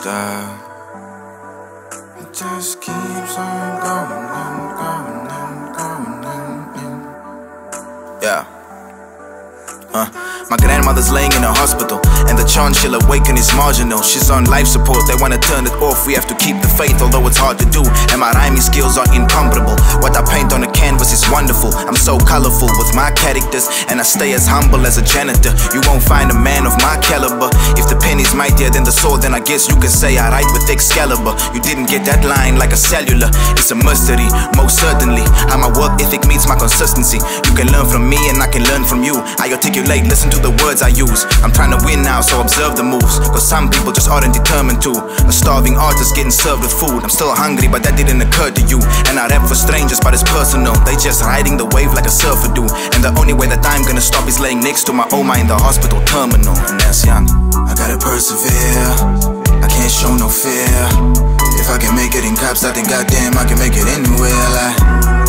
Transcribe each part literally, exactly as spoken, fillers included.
stop. It just keeps on going and going and going and, and. Yeah. Uh, my grandmother's laying in a hospital, and the chance she'll awaken is marginal. She's on life support, they wanna turn it off. We have to keep the faith, although it's hard to do. And my rhyming skills are incomparable. What I paint on a canvas is wonderful. I'm so colorful with my characters, and I stay as humble as a janitor. You won't find a man of my caliber. If the pen is mightier than the sword, then I guess you could say I write with Excalibur. You didn't get that line like a cellular. It's a mystery, most certainly. How my work ethic meets my consistency. You can learn from me and I can learn from you. I articulate, listen to the words I use. I'm trying to win now, so observe the moves, cause some people just aren't determined to. A starving artist getting served with food. I'm still hungry, but that didn't occur to you. And I rap for strangers, but it's personal. They just riding the wave like a surfer do. And the only way that I'm gonna stop is laying next to my Oma in the hospital terminal. And that's young. I gotta persevere, I can't show no fear. If I can make it in cops, I think goddamn I can make it anywhere. Like,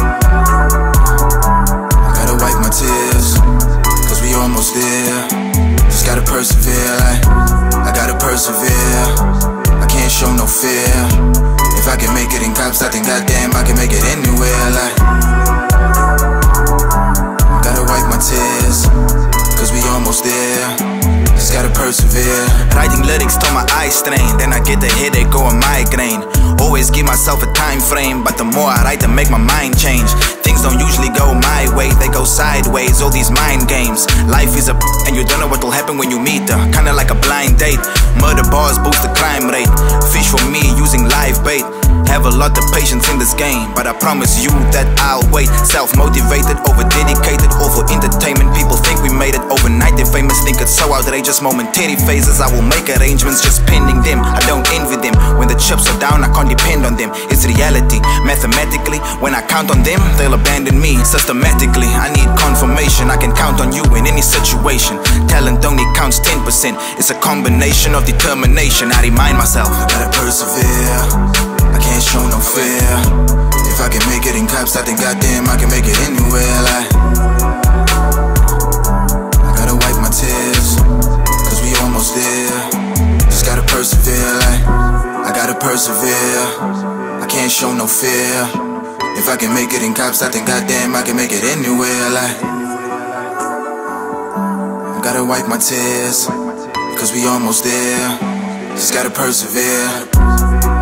I gotta wipe my tears, cause we almost there. Just gotta persevere, like, I gotta persevere. I can't show no fear. If I can make it in cops, I think goddamn I can make it anywhere. Like, gotta wipe my tears, cause we almost there. Just gotta persevere. Writing lyrics till my eyes strain, then I get a headache or a migraine. Always give myself a time frame, but the more I write, the make my mind change. Things don't usually go my way, they go sideways. All these mind games. Life is a and you don't know what will happen when you meet her. Kinda like a blind date. Murder bars boost the crime rate. Fish for me using live bait. Have a lot of patience in this game, but I promise you that I'll wait. Self-motivated, over-dedicated, all for entertainment. People think we made it overnight, they're famous, think it's so outrageous. Momentary phases, I will make arrangements, just pending them. I don't envy them. When the chips are down, I can't depend on them. It's reality, mathematically. When I count on them, they'll abandon me. Systematically, I need confirmation. I can count on you in any situation. Talent only counts ten percent. It's a combination of determination. I remind myself, I gotta persevere, I can't show no fear. If I can make it in cops, I think goddamn I can make it anywhere. Like, I gotta wipe my tears, cause we almost there. Just gotta persevere, like, I gotta persevere. I can't show no fear. If I can make it in cops, I think goddamn I can make it anywhere. Like, I gotta wipe my tears, cause we almost there. Just gotta persevere.